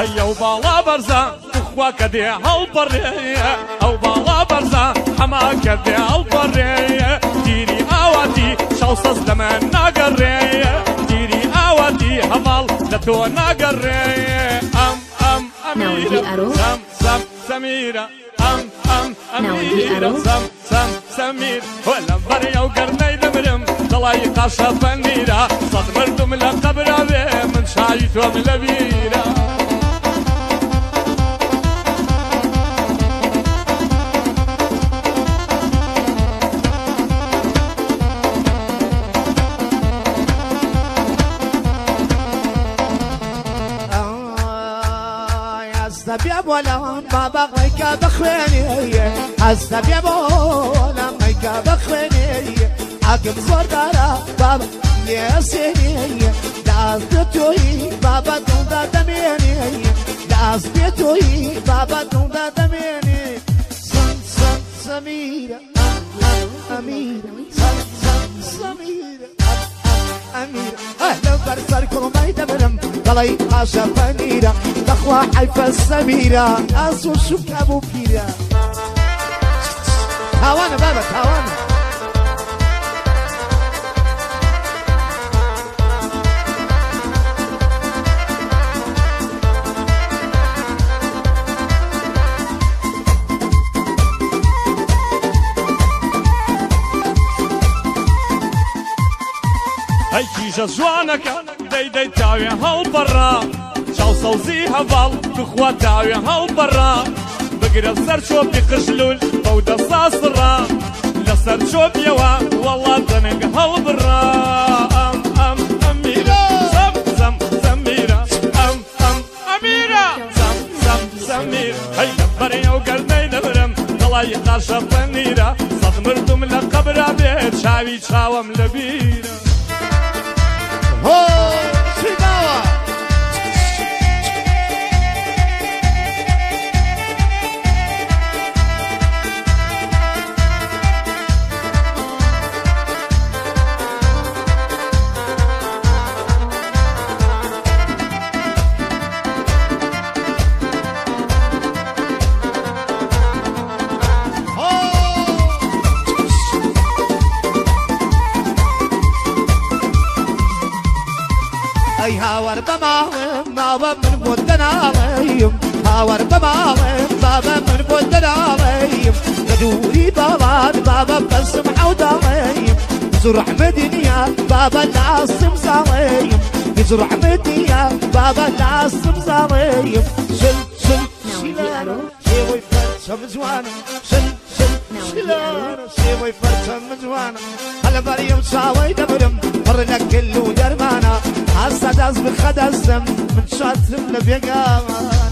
هيا وبالا برزا اخواك دي هالبرية او بالا برزا حماك دي هالبرية ديري اواتي شوصص لمن ناقرية ديري اواتي هفال لتو ناقرية أميرة سميرة أميرة سمير ولا بريا وقرني دمرم ضلاي قاشة فنيرة صد مردم لقبرة من شايت ومن لبيرة حسب ولا بابا غيك بخويني حسب يا ولا غيك بخويني عقب زردارا بابا ياسيني داز بتوي بابا دوندا دميني داز بتوي بابا دوندا دميني سميرة أميرة سميرة أميرة أهلا برسال كل ما يدبرم ضلي عاشا فنيرة دخوة حيفا السميرة أصو شوك أبو بيرة تاوانا بابا تاوانا هيكي جوانك دي تاوي هالبرا شاو صوزي هفال تخوة تاوي هالبرا بقرا سر شوب يقشلول فودا صاصرا لسر شوب يوا والله دنق هالبرا أميرة سميرة أميرة سمير هي بريا وقرني دبرم طلعي قاشة فنيرة صد مردم لقبرة بيت شاوي شاوم لبيرة هو سيباوا اي هاور بماهم بابا من بودنا غيم هاور بماهم بابا من بودنا غيم قدوري بابا بس محودا غيم زرع مدنيا بابا العاصم زغيم زرع مدنيا بابا العاصم زغيم شل شلانو شيوي فرشم زوانا شل شلانو شيوي فرشم زوانا هلا بريم شاوي دبرم فرنا كله درمانا عالسداز بخدزم من شاتم لبيقامان